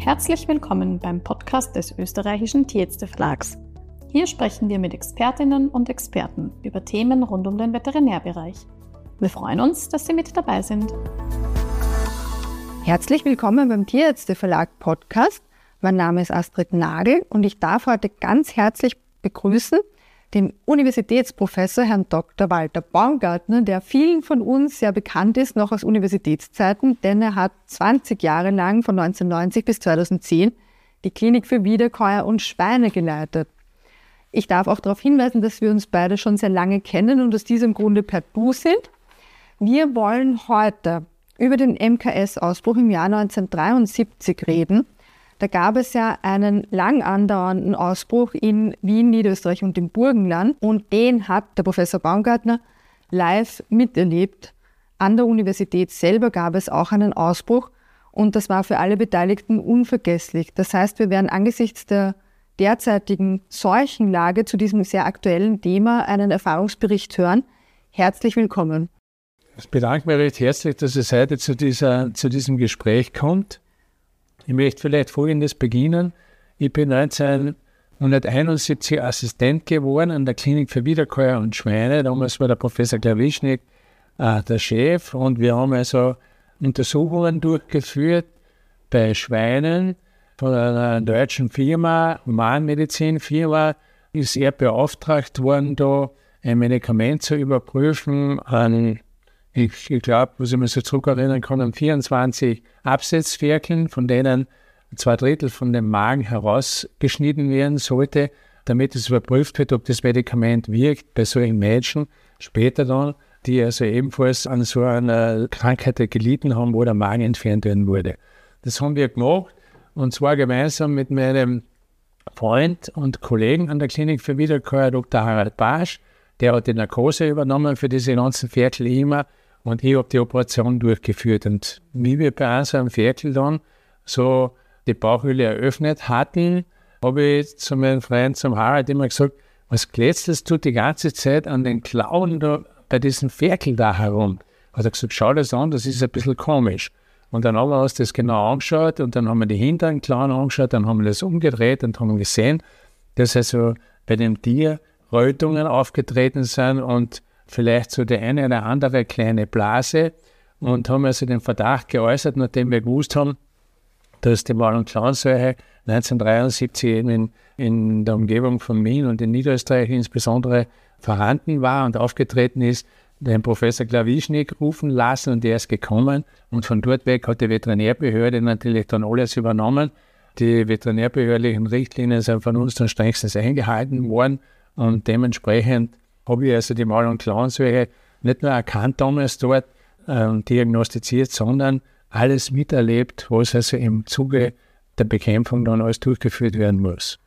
Herzlich willkommen beim Podcast des österreichischen Tierärzte-Verlags. Hier sprechen wir mit Expertinnen und Experten über Themen rund um den Veterinärbereich. Wir freuen uns, dass Sie mit dabei sind. Herzlich willkommen beim Tierärzte-Verlag Podcast. Mein Name ist Astrid Nagel und ich darf heute ganz herzlich begrüßen den Universitätsprofessor Herrn Dr. Walter Baumgartner, der vielen von uns sehr bekannt ist, noch aus Universitätszeiten, denn er hat 20 Jahre lang, von 1990 bis 2010, die Klinik für Wiederkäuer und Schweine geleitet. Ich darf auch darauf hinweisen, dass wir uns beide schon sehr lange kennen und aus diesem Grunde per Du sind. Wir wollen heute über den MKS-Ausbruch im Jahr 1973 reden. Da gab es ja einen lang andauernden Ausbruch in Wien, Niederösterreich und im Burgenland. Und den hat der Professor Baumgartner live miterlebt. An der Universität selber gab es auch einen Ausbruch und das war für alle Beteiligten unvergesslich. Das heißt, wir werden angesichts der derzeitigen Seuchenlage zu diesem sehr aktuellen Thema einen Erfahrungsbericht hören. Herzlich willkommen. Ich bedanke mich recht herzlich, dass es heute zu diesem Gespräch kommt. Ich möchte vielleicht Folgendes beginnen. Ich bin 1971 Assistent geworden an der Klinik für Wiederkäuer und Schweine. Damals war der Professor Klawischnik der Chef und wir haben also Untersuchungen durchgeführt bei Schweinen von einer deutschen Firma, Humanmedizinfirma. Ist er beauftragt worden, da ein Medikament zu überprüfen an, ich glaube, was ich mir so zurückerinnern kann, an 24 Absetzferkeln, von denen 2/3 von dem Magen herausgeschnitten werden sollte, damit es überprüft wird, ob das Medikament wirkt bei solchen Menschen später dann, die also ebenfalls an so einer Krankheit gelitten haben, wo der Magen entfernt werden wurde. Das haben wir gemacht und zwar gemeinsam mit meinem Freund und Kollegen an der Klinik für Wiederkäuer, Dr. Harald Barsch. Der hat die Narkose übernommen für diese ganzen Ferkel immer. Und ich habe die Operation durchgeführt. Und wie wir bei unserem Ferkel dann so die Bauchhöhle eröffnet hatten, habe ich zu meinem Freund, zum Harald, immer gesagt, was glätzelst du die ganze Zeit an den Klauen da bei diesem Ferkel da herum? Hat er gesagt, schau das an, das ist ein bisschen komisch. Und dann haben wir uns das genau angeschaut und dann haben wir die hinteren Klauen angeschaut, dann haben wir das umgedreht und haben gesehen, dass also bei dem Tier Rötungen aufgetreten sind und vielleicht so die eine oder andere kleine Blase und haben also den Verdacht geäußert, nachdem wir gewusst haben, dass die Maul- und Klauenseuche 1973 eben in der Umgebung von Wien und in Niederösterreich insbesondere vorhanden war und aufgetreten ist, den Professor Klawischnik rufen lassen und der ist gekommen und von dort weg hat die Veterinärbehörde natürlich dann alles übernommen. Die veterinärbehördlichen Richtlinien sind von uns dann strengstens eingehalten worden und dementsprechend habe ich also die Maul- und Klauenseuche nicht nur erkannt damals dort diagnostiziert, sondern alles miterlebt, was also im Zuge der Bekämpfung dann alles durchgeführt werden muss.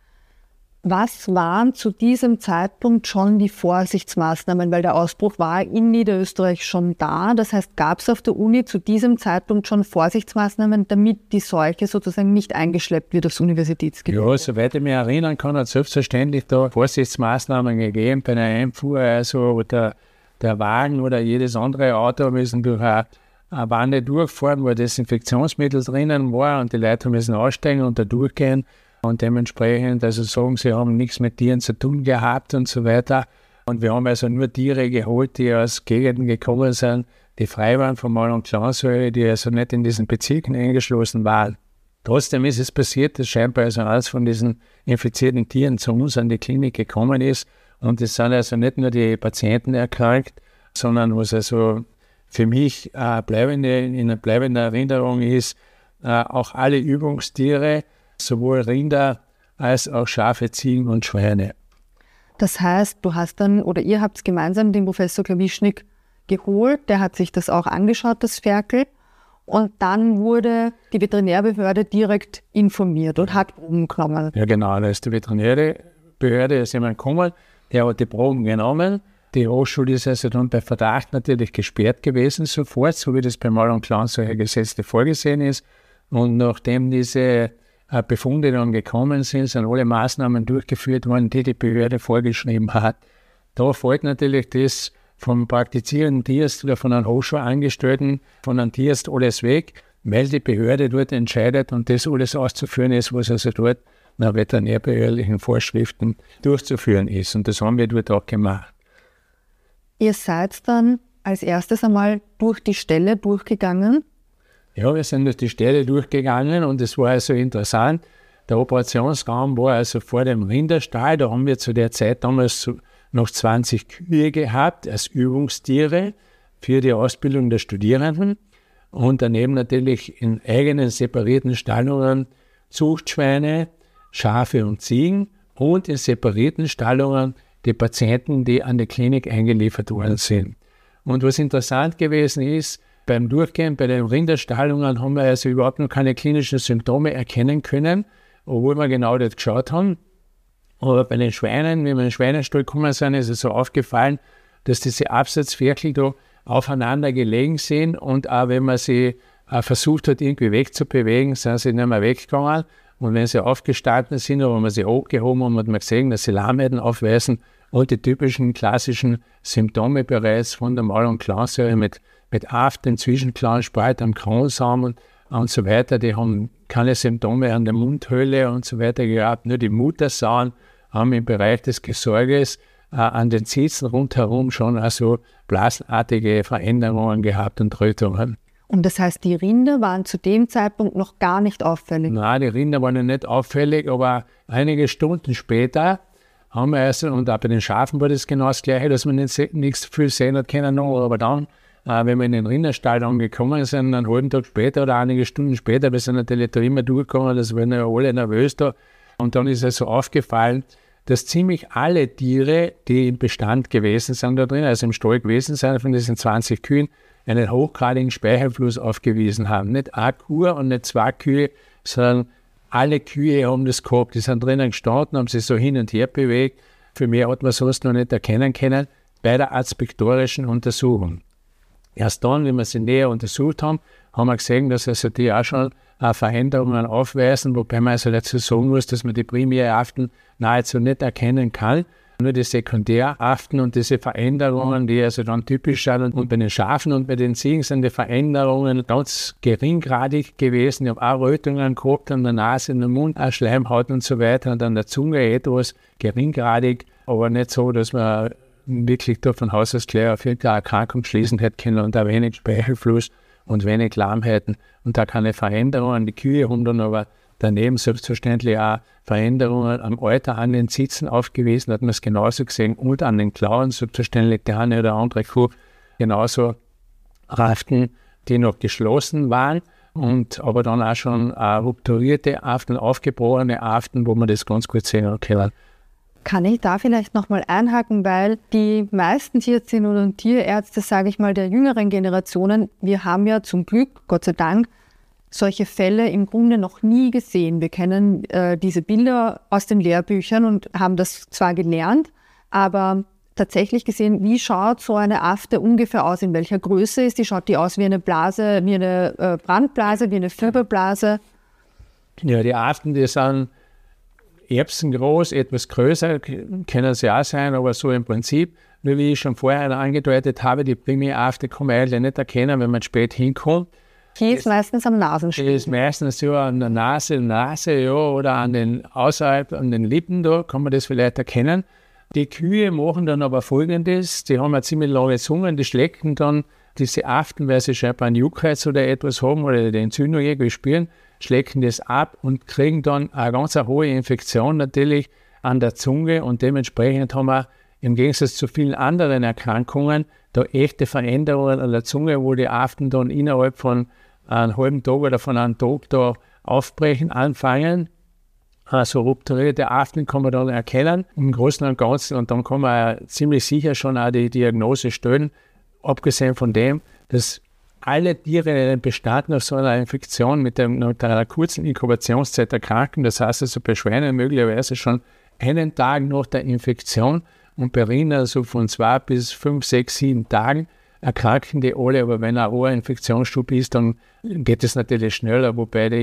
Was waren zu diesem Zeitpunkt schon die Vorsichtsmaßnahmen? Weil der Ausbruch war in Niederösterreich schon da. Das heißt, gab es auf der Uni zu diesem Zeitpunkt schon Vorsichtsmaßnahmen, damit die Seuche sozusagen nicht eingeschleppt wird aufs Universitätsgebiet? Ja, soweit ich mich erinnern kann, hat es selbstverständlich da Vorsichtsmaßnahmen gegeben. Bei einer Einfuhr, also der Wagen oder jedes andere Auto müssen durch eine Wanne durchfahren, wo Desinfektionsmittel drinnen war und die Leute müssen aussteigen und da durchgehen. Und dementsprechend, also sagen, sie haben nichts mit Tieren zu tun gehabt und so weiter. Und wir haben also nur Tiere geholt, die aus Gegenden gekommen sind, die frei waren von Maul- und Klauenseuche, die also nicht in diesen Bezirken eingeschlossen waren. Trotzdem ist es passiert, dass scheinbar also eines von diesen infizierten Tieren zu uns an die Klinik gekommen ist. Und es sind also nicht nur die Patienten erkrankt, sondern was also für mich in bleibender Erinnerung ist, auch alle Übungstiere, sowohl Rinder als auch Schafe, Ziegen und Schweine. Das heißt, du hast dann, oder ihr habt gemeinsam den Professor Klawischnik geholt, der hat sich das auch angeschaut, das Ferkel, und dann wurde die Veterinärbehörde direkt informiert und hat Proben genommen. Ja genau, da ist die Veterinärbehörde, ist jemand gekommen, der hat die Proben genommen. Die Hochschule ist also dann bei Verdacht natürlich gesperrt gewesen sofort, so wie das beim Maul- und Klauenseuche-Gesetz vorgesehen ist. Und nachdem diese Befunde dann gekommen sind alle Maßnahmen durchgeführt worden, die die Behörde vorgeschrieben hat. Da fällt natürlich das vom praktizierenden Tierarzt oder von einem Hochschulangestellten, von einem Tierarzt alles weg. weil die Behörde dort entscheidet und das alles auszuführen ist, was also dort nach veterinärbehördlichen Vorschriften durchzuführen ist. Und das haben wir dort auch gemacht. Ihr seid dann als erstes einmal durch die Ställe durchgegangen? Ja, wir sind durch die Ställe durchgegangen und es war also interessant. Der Operationsraum war also vor dem Rinderstall. Da haben wir zu der Zeit damals noch 20 Kühe gehabt als Übungstiere für die Ausbildung der Studierenden. Und daneben natürlich in eigenen separierten Stallungen Zuchtschweine, Schafe und Ziegen und in separierten Stallungen die Patienten, die an die Klinik eingeliefert worden sind. Und was interessant gewesen ist, beim Durchgehen bei den Rinderstallungen haben wir also überhaupt noch keine klinischen Symptome erkennen können, obwohl wir genau dort geschaut haben. Aber bei den Schweinen, wenn wir in den Schweinestall gekommen sind, ist es so aufgefallen, dass diese Absatzferkel da aufeinander gelegen sind und auch wenn man sie versucht hat, irgendwie wegzubewegen, sind sie nicht mehr weggegangen. Und wenn sie aufgestanden sind, oder wenn man sie hochgehoben haben, hat man gesehen, dass sie Lahmheiten aufweisen und die typischen klassischen Symptome bereits von der Mal- und Klauensäure mit Aft, den Zwischenklauenspalt am Kronsamen und so weiter. Die haben keine Symptome an der Mundhöhle und so weiter gehabt. Nur die Muttersauen haben im Bereich des Gesäuges an den Zitzen rundherum schon also blasenartige Veränderungen gehabt und Rötungen. Und das heißt, die Rinder waren zu dem Zeitpunkt noch gar nicht auffällig? Nein, die Rinder waren nicht auffällig, aber einige Stunden später haben wir also, und auch bei den Schafen war das genau das Gleiche, dass man nichts viel sehen hat können, aber dann, wenn wir in den Rinderstall angekommen sind, einen halben Tag später oder einige Stunden später, wir sind natürlich da immer durchgekommen, das waren ja alle nervös da, und dann ist es so aufgefallen, dass ziemlich alle Tiere, die im Bestand gewesen sind da drin, also im Stall gewesen sind, von diesen 20 Kühen, einen hochgradigen Speichelfluss aufgewiesen haben. Nicht eine Kuh und nicht zwei Kühe, sondern alle Kühe haben das gehabt. Die sind drinnen gestanden, haben sich so hin und her bewegt. Für mehr hat man sonst noch nicht erkennen können bei der aspektorischen Untersuchung. Erst dann, wenn wir sie näher untersucht haben, haben wir gesehen, dass also die auch schon Veränderungen aufweisen, wobei man also dazu sagen muss, dass man die primäre Aften nahezu nicht erkennen kann. Nur die Sekundäraften und diese Veränderungen, die also dann typisch sind. Und bei den Schafen und bei den Ziegen sind die Veränderungen ganz geringgradig gewesen. Ich habe auch Rötungen gehabt an der Nase, in der Mund, auch Schleimhaut und so weiter. Und an der Zunge etwas geringgradig, aber nicht so, dass man wirklich da von Haus aus gleich auf irgendeine Erkrankung schließen hätte können und auch wenig Speichelfluss und wenig Lahmheiten und da keine Veränderungen. Die Kühe haben dann aber daneben selbstverständlich auch Veränderungen am Alter an den Zitzen aufgewiesen, hat man es genauso gesehen und an den Klauen selbstverständlich die eine oder andere Kuh genauso Aften, die noch geschlossen waren und aber dann auch schon rupturierte Aften, aufgebrochene Aften, wo man das ganz gut sehen kann. Kann ich da vielleicht nochmal einhaken, weil die meisten Tierärztinnen und Tierärzte, sage ich mal, der jüngeren Generationen, wir haben ja zum Glück, Gott sei Dank, solche Fälle im Grunde noch nie gesehen. Wir kennen diese Bilder aus den Lehrbüchern und haben das zwar gelernt, aber tatsächlich gesehen, wie schaut so eine Afte ungefähr aus, in welcher Größe ist die? Schaut die aus wie eine Blase, wie eine Brandblase, wie eine Fieberblase? Ja, die Aften, die sind erbsengroß, etwas größer, können sie auch sein, aber so im Prinzip, wie ich schon vorher angedeutet habe, die Primärafte kann man eigentlich nicht erkennen, wenn man spät hinkommt. Die ist meistens am Nasenstiel. Die ist meistens ja an der Nase, ja, oder außerhalb an den Lippen, da kann man das vielleicht erkennen. Die Kühe machen dann aber Folgendes, die haben eine ziemlich lange Zunge, die schlecken dann diese Aften, weil sie scheinbar einen Juckreiz oder etwas haben oder die Entzündung irgendwie spüren, schlecken das ab und kriegen dann eine ganz hohe Infektion natürlich an der Zunge und dementsprechend haben wir im Gegensatz zu vielen anderen Erkrankungen da echte Veränderungen an der Zunge, wo die Aften dann innerhalb von einem halben Tag oder von einem Tag da aufbrechen, anfangen. Also rupturierte Aften kann man dann erkennen im Großen und Ganzen und dann kann man ziemlich sicher schon auch die Diagnose stellen, abgesehen von dem, dass alle Tiere in einem Bestand nach so einer Infektion mit einer kurzen Inkubationszeit erkranken. Das heißt also bei Schweinen möglicherweise schon einen Tag nach der Infektion und bei Rindern so von 2 bis 5, 6, 7 Tagen erkranken die alle. Aber wenn ein hoher Infektionsschub ist, dann geht es natürlich schneller, wobei die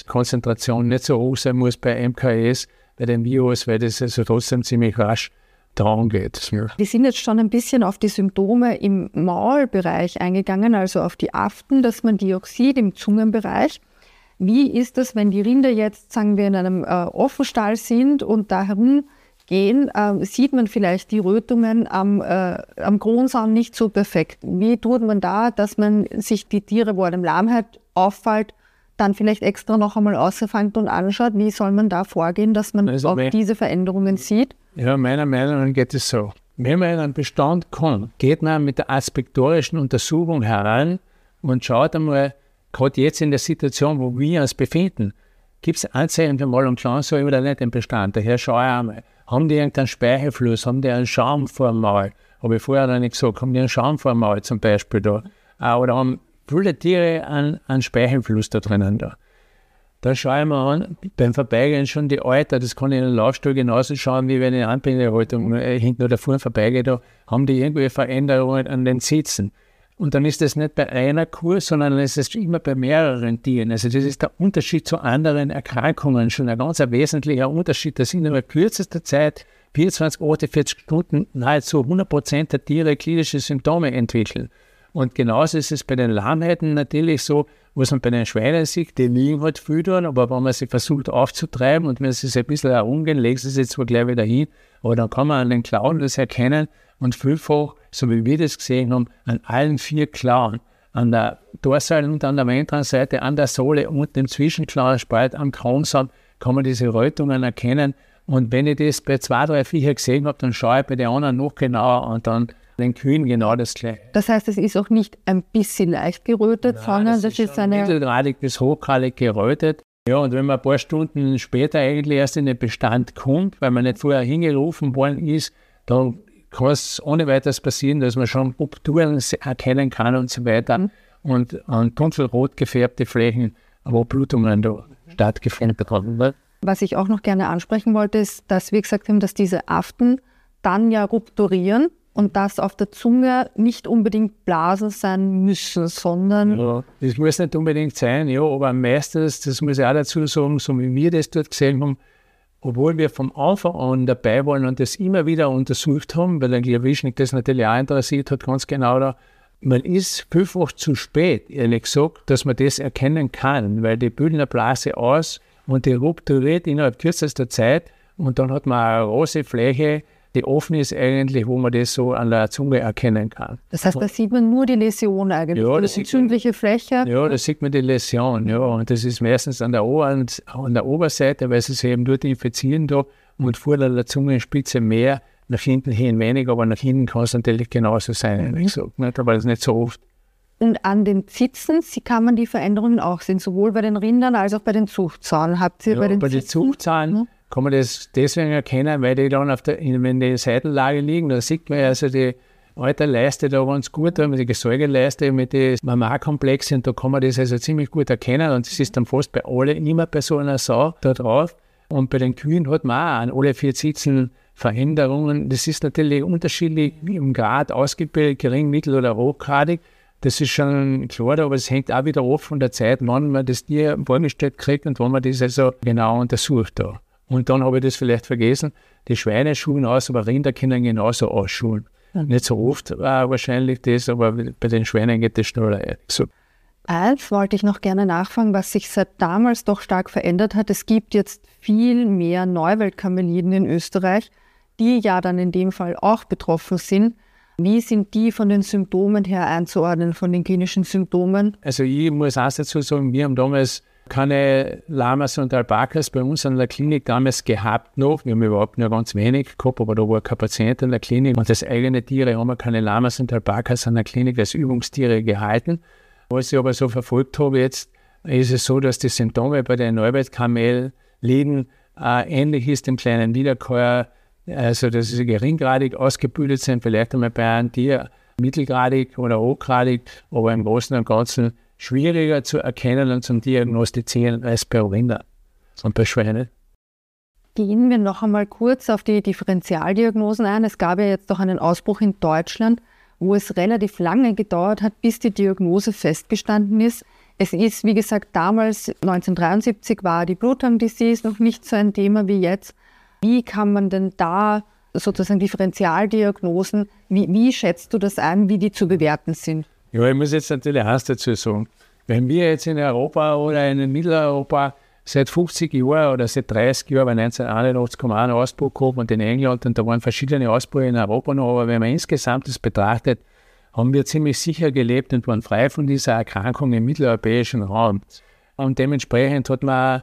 Infektionskonzentration nicht so hoch sein muss bei MKS, bei dem Virus, weil das also trotzdem ziemlich rasch daran geht. Ja. Wir sind jetzt schon ein bisschen auf die Symptome im Maulbereich eingegangen, also auf die Aften, dass man Dioxid im Zungenbereich. Wie ist das, wenn die Rinder jetzt, sagen wir, in einem Offenstall sind und da herumgehen, sieht man vielleicht die Rötungen am Kronsaum nicht so perfekt. Wie tut man da, dass man sich die Tiere, wo eine Lahmheit auffällt, dann vielleicht extra noch einmal außerfängt und anschaut? Wie soll man da vorgehen, dass man auch diese Veränderungen sieht? Ja, meiner Meinung nach geht es so. Wenn man in einen Bestand kommt, geht man mit der aspektorischen Untersuchung heran und schaut einmal, gerade jetzt in der Situation, wo wir uns befinden, gibt es Anzeichen für Mal- und Klangsäure oder nicht im Bestand? Daher schaue ich einmal, haben die irgendeinen Speichelfluss, haben die einen Schaum vor dem Maul? Habe ich vorher noch nicht gesagt, haben die einen Schaum vor dem Maul zum Beispiel da? Oder haben viele Tiere einen Speichelfluss da drinnen da? Da schaue ich mir an, beim Vorbeigehen schon die Alter, das kann ich in den Laufstuhl genauso schauen, wie wenn ich eine Anbindehaltung hinten oder vorne vorbeigehe, da haben die irgendwelche Veränderungen an den Sitzen. Und dann ist das nicht bei einer Kur, sondern es ist immer bei mehreren Tieren. Also das ist der Unterschied zu anderen Erkrankungen, schon ein ganz wesentlicher Unterschied, dass innerhalb kürzester Zeit, 24, 48 Stunden, nahezu 100% der Tiere klinische Symptome entwickeln. Und genauso ist es bei den Lahmheiten natürlich so, was man bei den Schweinen sieht, die liegen halt viel dran, aber wenn man sie versucht aufzutreiben und wenn sie sich ein bisschen herumgehen, legen sie sich zwar gleich wieder hin, aber dann kann man an den Klauen das erkennen und vielfach, so wie wir das gesehen haben, an allen 4 Klauen, an der Dorsal- und an der Ventranseite, an der Sohle und im Zwischenklauenspalt, am Kronsaum, kann man diese Rötungen erkennen. Und wenn ich das bei 2, 3 Viecher gesehen habe, dann schaue ich bei den anderen noch genauer und dann den Kühen genau das Gleiche. Das heißt, es ist auch nicht ein bisschen leicht gerötet, sondern das ist eine... mittelgradig bis hochgradig gerötet. Ja, und wenn man ein paar Stunden später eigentlich erst in den Bestand kommt, weil man nicht vorher hingerufen worden ist, dann kann es ohne weiteres passieren, dass man schon Rupturen erkennen kann und so weiter. Und an dunkelrot gefärbte Flächen, wo Blutungen da stattgefunden haben. Was ich auch noch gerne ansprechen wollte, ist, dass wir gesagt haben, dass diese Aften dann ja rupturieren und dass auf der Zunge nicht unbedingt Blasen sein müssen, sondern... Ja, das muss nicht unbedingt sein, ja, aber meistens, das muss ich auch dazu sagen, so wie wir das dort gesehen haben, obwohl wir vom Anfang an dabei waren und das immer wieder untersucht haben, weil der Glavischnik das natürlich auch interessiert hat, ganz genau da, man ist vielfach zu spät, ehrlich gesagt, dass man das erkennen kann, weil die bilden eine Blase aus und die rupturiert innerhalb kürzester Zeit und dann hat man eine große Fläche, die offen ist eigentlich, wo man das so an der Zunge erkennen kann. Das heißt, da sieht man nur die Läsion eigentlich, ja, die entzündliche Fläche. Ja, da sieht man die Läsion, ja, und das ist meistens an der Oberseite, weil sie sich eben dort infizieren da und vor der Zungenspitze mehr, nach hinten hin weniger, aber nach hinten kann es natürlich genauso sein, ehrlich gesagt, nicht? Aber das ist nicht so oft. Und an den Zitzen kann man die Veränderungen auch sehen, sowohl bei den Rindern als auch bei den Zuchtzahnen. Habt ihr ja, bei den Zuchtzahnen kann man das deswegen erkennen, weil die dann wenn die Seitenlage liegen, da sieht man also die alte Leiste da ganz gut, mit der Gesäugeleiste, mit den Mammarkomplexen, da kann man das also ziemlich gut erkennen und das ist dann fast bei allen immer bei so einer Sau da drauf. Und bei den Kühen hat man auch an alle 4 Zitzen Veränderungen. Das ist natürlich unterschiedlich im Grad ausgebildet, gering, mittel oder hochgradig. Das ist schon klar, aber es hängt auch wieder ab von der Zeit, wann man das Tier vorgestellt kriegt und wann man das also genau untersucht da. Und dann habe ich das vielleicht vergessen, die Schweine schulen aus, aber Rinder können genauso ausschulen. Nicht so oft wahrscheinlich das, aber bei den Schweinen geht das schneller. So. Eins wollte ich noch gerne nachfragen, was sich seit damals doch stark verändert hat. Es gibt jetzt viel mehr Neuweltkameliden in Österreich, die ja dann in dem Fall auch betroffen sind. Wie sind die von den Symptomen her einzuordnen, von den klinischen Symptomen? Also ich muss auch dazu sagen, wir haben damals keine Lamas und Alpakas bei uns in der Klinik damals gehabt noch. Wir haben überhaupt nur ganz wenig gehabt, aber da war kein Patient in der Klinik. Und als eigene Tiere haben wir keine Lamas und Alpakas in der Klinik als Übungstiere gehalten. Was ich aber so verfolgt habe jetzt, ist es so, dass die Symptome bei den Neuweltkameliden ähnlich ist dem kleinen Wiederkäuer, also dass sie geringgradig ausgebildet sind, vielleicht einmal bei einem Tier mittelgradig oder hochgradig, aber im Großen und Ganzen schwieriger zu erkennen und zu diagnostizieren als bei Rindern und bei Schweinen. Gehen wir noch einmal kurz auf die Differentialdiagnosen ein. Es gab ja jetzt auch einen Ausbruch in Deutschland, wo es relativ lange gedauert hat, bis die Diagnose festgestanden ist. Es ist, wie gesagt, damals, 1973, war die Blutung-Disease noch nicht so ein Thema wie jetzt. Wie kann man denn da sozusagen Differentialdiagnosen. Wie schätzt du das ein, wie die zu bewerten sind? Ja, ich muss jetzt natürlich eins dazu sagen. Wenn wir jetzt in Europa oder in Mitteleuropa seit 50 Jahren oder seit 30 Jahren, weil 1981 kam auch ein Ausbruch gehabt und in England und da waren verschiedene Ausbrüche in Europa noch, aber wenn man insgesamt das betrachtet, haben wir ziemlich sicher gelebt und waren frei von dieser Erkrankung im mitteleuropäischen Raum. Und dementsprechend hat man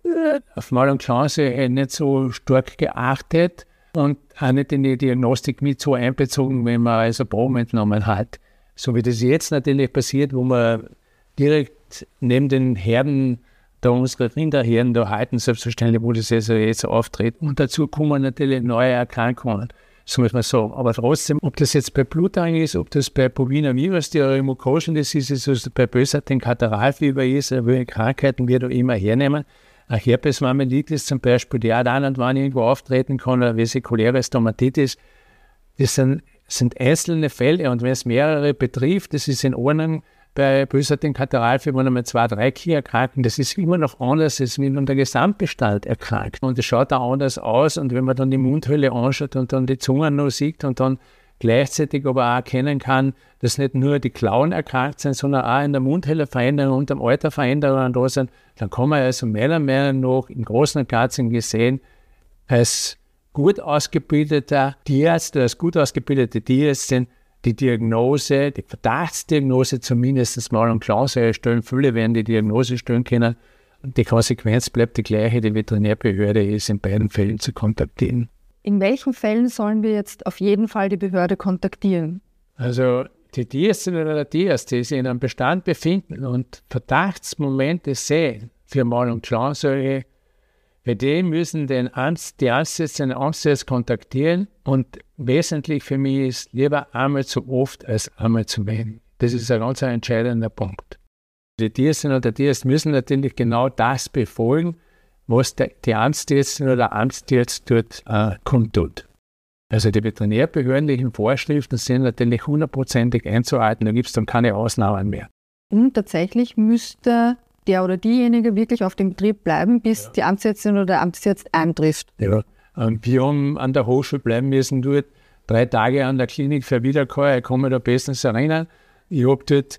auf Mal und Chance nicht so stark geachtet und auch nicht in die Diagnostik mit so einbezogen, wenn man also Proben entnommen hat. So wie das jetzt natürlich passiert, wo man direkt neben den Herden, da unsere Rinderherden da halten, selbstverständlich, wo das also jetzt auftritt. Und dazu kommen natürlich neue Erkrankungen, so muss man sagen. Aber trotzdem, ob das jetzt bei Blutung ist, ob das bei Boviner Virus, die Mucosen Disease ist, also bei bösartigen Katarrhalfieber ist, welche Krankheiten wir da immer hernehmen. Eine Herpesmammelitis zum Beispiel, die auch dann und wann irgendwo auftreten kann, eine vesikuläre Stomatitis, das sind einzelne Fälle und wenn es mehrere betrifft, das ist in Ordnung. Bei bösartigen Katarrhalfieber, wenn einmal 2, 3 Kinder erkranken, das ist immer noch anders, als wenn der Gesamtbestand erkrankt. Und es schaut auch anders aus und wenn man dann die Mundhöhle anschaut und dann die Zunge noch sieht und dann gleichzeitig aber auch erkennen kann, dass nicht nur die Klauen erkrankt sind, sondern auch in der Mundhöhle Veränderungen und am Alter Veränderungen da sind, dann kann man also meiner Meinung nach im Großen und Ganzen gesehen als gut ausgebildeter Tierarzt oder als gut ausgebildete Tierärztin die Diagnose, die Verdachtsdiagnose zumindest mal und klar stellen. Viele werden die Diagnose stellen können. Und die Konsequenz bleibt die gleiche, die Veterinärbehörde ist in beiden Fällen zu kontaktieren. In welchen Fällen sollen wir jetzt auf jeden Fall die Behörde kontaktieren? Also die Tierärztin oder der Tierarzt, die sich in einem Bestand befinden und Verdachtsmomente sehen für Mal- und Klauensäure, bei denen müssen die Amtsärzte den Amtsarzt kontaktieren und wesentlich für mich ist, lieber einmal zu oft als einmal zu wenig. Das ist ein ganz entscheidender Punkt. Die Tierärztin oder der Tierarzt müssen natürlich genau das befolgen, was die Amtsärztin oder der Amtsarzt dort kundtut. Also die veterinärbehördlichen Vorschriften sind natürlich 100%ig einzuhalten, da gibt es dann keine Ausnahmen mehr. Und tatsächlich müsste der oder diejenige wirklich auf dem Betrieb bleiben, bis die Amtsärztin oder der Amtsarzt eintrifft. Ja, und wir haben an der Hochschule bleiben müssen, dort 3 Tage an der Klinik für Wiederkäuer. Ich kann mich da bestens erinnern. Ich habe dort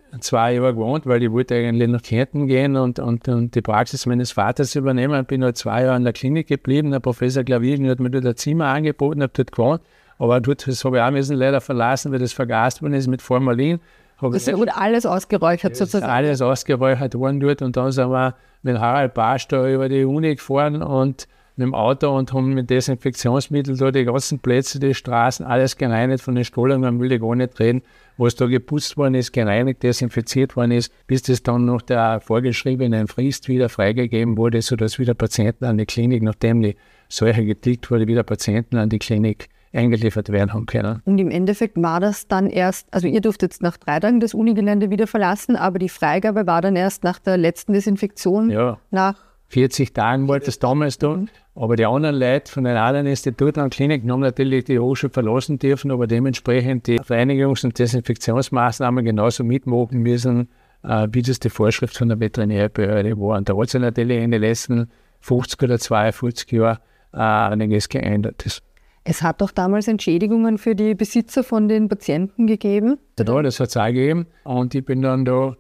2 Jahre gewohnt, weil ich wollte eigentlich nach Kärnten gehen und die Praxis meines Vaters übernehmen. Ich bin halt 2 Jahre an der Klinik geblieben. Der Professor Klavier hat mir dort ein Zimmer angeboten, habe dort gewohnt. Aber dort, das habe ich auch müssen leider verlassen, weil das vergast worden ist mit Formalin. Das wurde alles ausgeräuchert sozusagen. Alles ausgeräuchert worden dort und dann sind wir mit Harald Barsch da über die Uni gefahren und mit dem Auto und haben mit Desinfektionsmittel da die ganzen Plätze, die Straßen, alles gereinigt von den Stallungen, will ich gar nicht reden, was da geputzt worden ist, gereinigt, desinfiziert worden ist, bis das dann nach der vorgeschriebenen Frist wieder freigegeben wurde, sodass wieder Patienten an die Klinik, nachdem die Seuche getilgt wurde, wieder Patienten an die Klinik eingeliefert werden haben können. Und im Endeffekt war das dann erst, also ihr durftet jetzt nach 3 Tagen das Unigelände wieder verlassen, aber die Freigabe war dann erst nach der letzten Desinfektion. Ja, nach 40 Tagen war das damals da, aber die anderen Leute von den anderen Instituten und Kliniken haben natürlich die Hochschule verlassen dürfen, aber dementsprechend die Reinigungs- und Desinfektionsmaßnahmen genauso mitmachen müssen, wie das die Vorschrift von der Veterinärbehörde war. Und da hat sich natürlich in den letzten 50 oder 42 Jahren einiges geändert. Es hat doch damals Entschädigungen für die Besitzer von den Patienten gegeben. Ja, das hat es auch gegeben. Und ich bin dann da,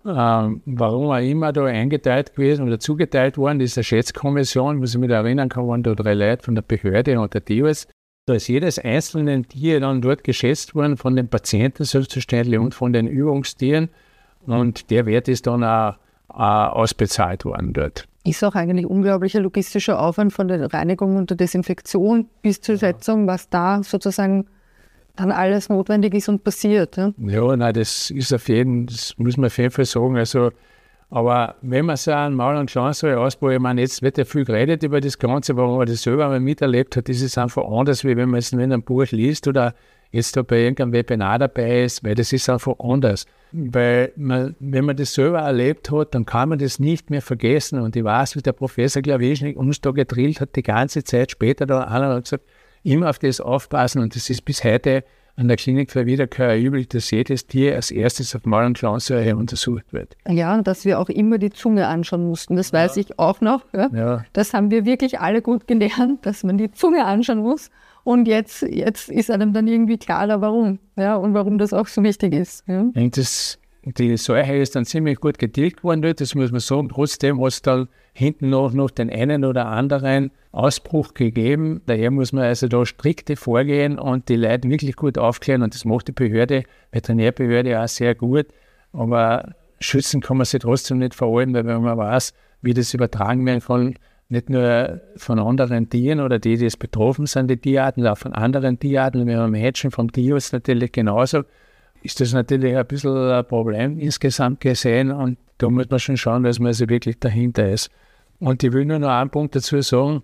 warum auch immer, da eingeteilt gewesen oder zugeteilt worden, dieser Schätzkommission, was ich mich da erinnern kann, waren da 3 Leute von der Behörde und der Tierarzt. Da ist jedes einzelne Tier dann dort geschätzt worden, von den Patienten selbstverständlich und von den Übungstieren. Und der Wert ist dann auch ausbezahlt worden dort. Ist auch eigentlich unglaublicher logistischer Aufwand von der Reinigung und der Desinfektion bis zur Schätzung, was da sozusagen dann alles notwendig ist und passiert. Ja, nein, das ist das muss man auf jeden Fall sagen. Also, aber wenn man so einen Maul- und Klauensäure ausbaut, ich meine, jetzt wird ja viel geredet über das Ganze, aber wenn man das selber mal miterlebt hat, ist es einfach anders, wie wenn man es in einem Buch liest oder jetzt da bei irgendeinem Webinar dabei ist, weil das ist einfach anders. Weil wenn man das selber erlebt hat, dann kann man das nicht mehr vergessen. Und ich weiß, wie der Professor Klawischnik uns da gedrillt hat, die ganze Zeit später da einer hat gesagt, immer auf das aufpassen. Und das ist bis heute an der Klinik für Wiederkäuer üblich, dass jedes Tier als erstes auf Maul- und Klauensäure untersucht wird. Ja, und dass wir auch immer die Zunge anschauen mussten, das weiß ich auch noch. Ja. Das haben wir wirklich alle gut gelernt, dass man die Zunge anschauen muss. und jetzt ist einem dann irgendwie klarer, warum. Ja, und warum das auch so wichtig ist. Ja. Und die Seuche ist dann ziemlich gut getilgt worden dort, das muss man sagen. Trotzdem hat es dann hinten noch den einen oder anderen Ausbruch gegeben. Daher muss man also da strikte vorgehen und die Leute wirklich gut aufklären. Und das macht die Veterinärbehörde auch sehr gut. Aber schützen kann man sich trotzdem nicht vor allem, weil wenn man weiß, wie das übertragen werden kann, nicht nur von anderen Tieren oder die es betroffen sind, die Tierarten, sondern auch von anderen Tierarten. Wir haben Menschen vom Tierschutz natürlich genauso. Ist das natürlich ein bisschen ein Problem insgesamt gesehen und da muss man schon schauen, dass man also wirklich dahinter ist. Und ich will nur noch einen Punkt dazu sagen,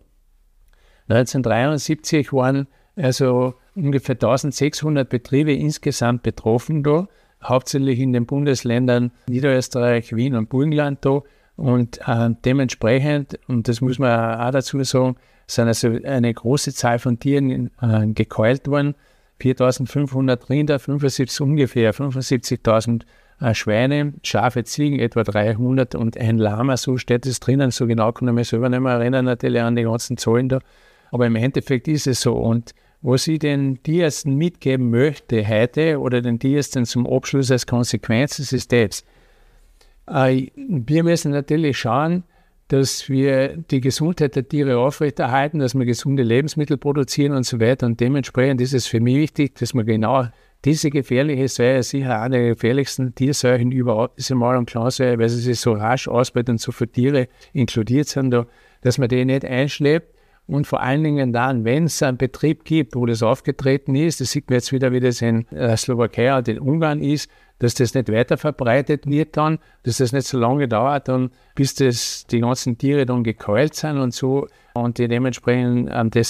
1973 waren also ungefähr 1600 Betriebe insgesamt betroffen da, hauptsächlich in den Bundesländern Niederösterreich, Wien und Burgenland da und dementsprechend, und das muss man auch dazu sagen, sind also eine große Zahl von Tieren gekeult worden, 4.500 Rinder, ungefähr 75.000 Schweine, Schafe, Ziegen, etwa 300 und ein Lama, so steht es drinnen, so genau kann ich mich selber nicht mehr erinnern, natürlich an die ganzen Zahlen da, aber im Endeffekt ist es so. Und was ich den Tierärzten mitgeben möchte heute oder den Tierärzten zum Abschluss als Konsequenz ist das, wir müssen natürlich schauen, dass wir die Gesundheit der Tiere aufrechterhalten, dass wir gesunde Lebensmittel produzieren und so weiter. Und dementsprechend ist es für mich wichtig, dass wir genau diese gefährliche Säue, sicher eine der gefährlichsten Tierseuchen überhaupt, diese Mal- und Klausäue, weil sie sich so rasch ausbreitet und so viele Tiere inkludiert sind, dass man die nicht einschleppt. Und vor allen Dingen dann, wenn es einen Betrieb gibt, wo das aufgetreten ist, das sieht man jetzt wieder, wie das in der Slowakei und in Ungarn ist, dass das nicht weiter verbreitet wird dann, dass das nicht so lange dauert, dann, bis die ganzen Tiere dann gekeult sind und so und die dementsprechend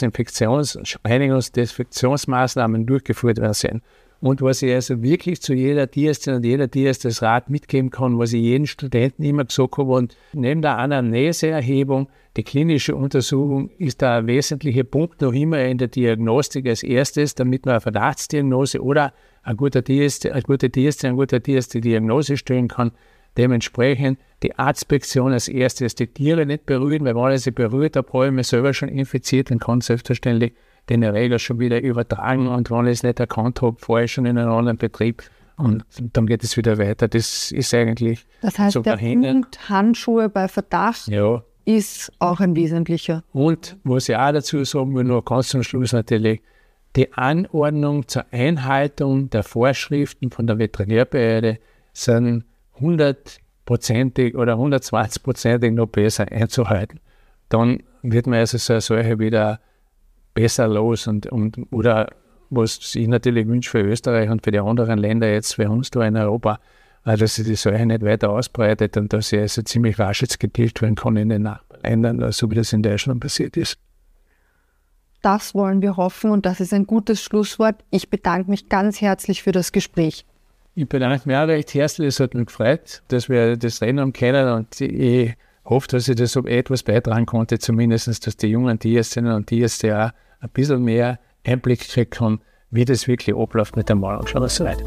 Desinfektionsmaßnahmen durchgeführt werden sind. Und was ich also wirklich zu jeder Tierärztin und jeder Tierarzt das Rat mitgeben kann, was ich jeden Studenten immer gesagt habe, und neben der Anamneseerhebung, die klinische Untersuchung ist da ein wesentlicher Punkt noch immer in der Diagnostik als erstes, damit man eine Verdachtsdiagnose oder ein guter Tierarzt die Diagnose stellen kann. Dementsprechend die Arztspektion als erstes, die Tiere nicht berühren, weil wenn ich sie berührt habe, habe ich mich selber schon infiziert und kann selbstverständlich den Erreger schon wieder übertragen und wenn ich es nicht erkannt habe, fahre ich schon in einen anderen Betrieb und dann geht es wieder weiter. Das ist eigentlich das heißt, so der Punkt Handschuhe bei Verdacht ist auch ein wesentlicher. Und was ich auch dazu sagen will, noch ganz zum Schluss natürlich, die Anordnung zur Einhaltung der Vorschriften von der Veterinärbehörde sind 100%ig oder 120%ig noch besser einzuhalten. Dann wird man also so eine Sache wieder besser los oder was ich natürlich wünsche für Österreich und für die anderen Länder jetzt, für uns da in Europa, dass sich die Sache nicht weiter ausbreitet und dass sie also ziemlich rasch jetzt getilgt werden kann in den Nachbarländern, so wie das in Deutschland passiert ist. Das wollen wir hoffen und das ist ein gutes Schlusswort. Ich bedanke mich ganz herzlich für das Gespräch. Ich bedanke mich auch recht herzlich, es hat mich gefreut, dass wir das reden haben können und ich hoffe, dass ich das etwas beitragen konnte, zumindest, dass die jungen Tierärztinnen und Tierärzte auch ein bisschen mehr Einblick kriegen können, wie das wirklich abläuft mit der Mal- und Klausäue.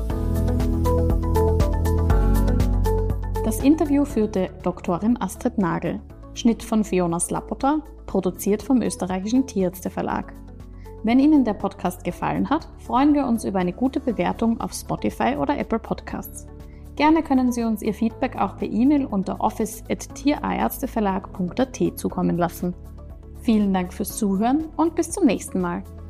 Das Interview führte Doktorin Astrid Nagel. Schnitt von Fiona Slapota, produziert vom Österreichischen Tierärzteverlag. Wenn Ihnen der Podcast gefallen hat, freuen wir uns über eine gute Bewertung auf Spotify oder Apple Podcasts. Gerne können Sie uns Ihr Feedback auch per E-Mail unter office@tierärzteverlag.at zukommen lassen. Vielen Dank fürs Zuhören und bis zum nächsten Mal.